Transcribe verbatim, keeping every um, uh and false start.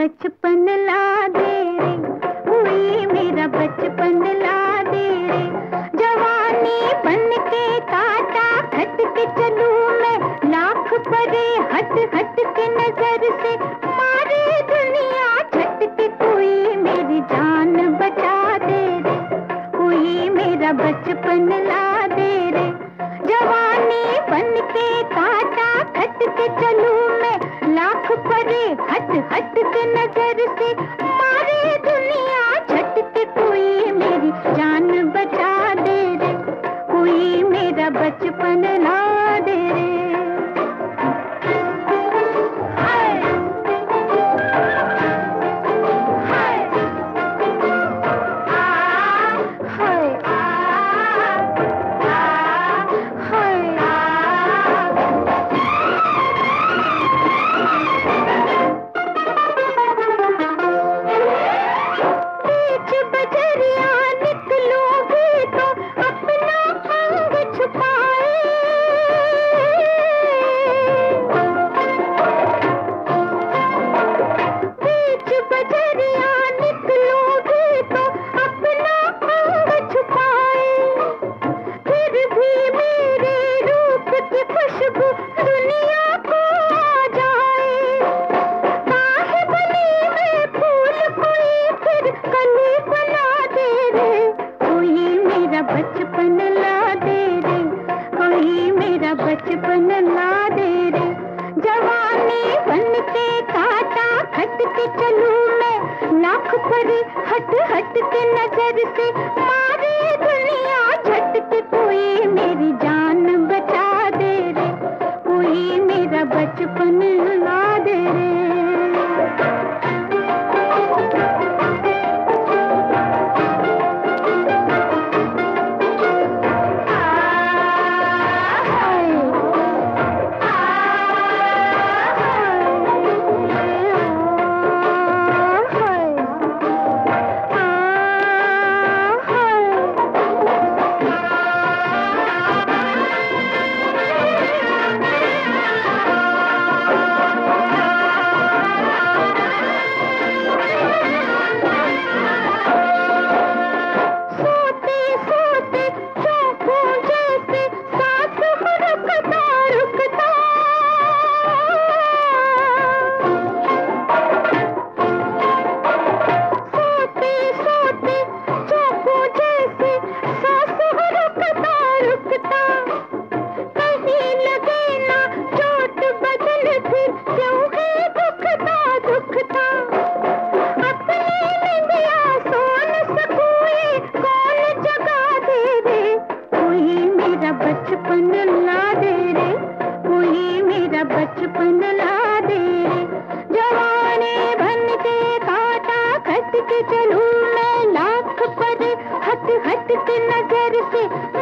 बचपन ला दे रे, कोई मेरा बचपन ला दे रे। जवानी बन के काटा खट के चलूं मैं, लाख परे हट हट के नजर से मारे दुनिया झटके। कोई मेरी जान बचा दे रे, कोई मेरा बचपन ला दे रे। जवानी बन के काटा खट के चलूं मैं, लाख परे हट हट के नजर से मारे दुनिया झटके। कोई मेरी जान बचा दे रे, कोई मेरा बचपन ला दे रे। बचपन ला दे रे, कोई मेरा बचपन ला दे रे। जवानी बन के काटा खट के चलूं मैं, लाख परे हट हट के नजर से मारे दुनिया झटके। कोई मेरी जान बचा दे रे, कोई मेरा बचपन ला दे रे। बचपन ला दे रे, कोई मेरा बचपन ला दे रे। जवानी बन के काटा खट के चलूं मैं, लाख परे हट हट के नजर से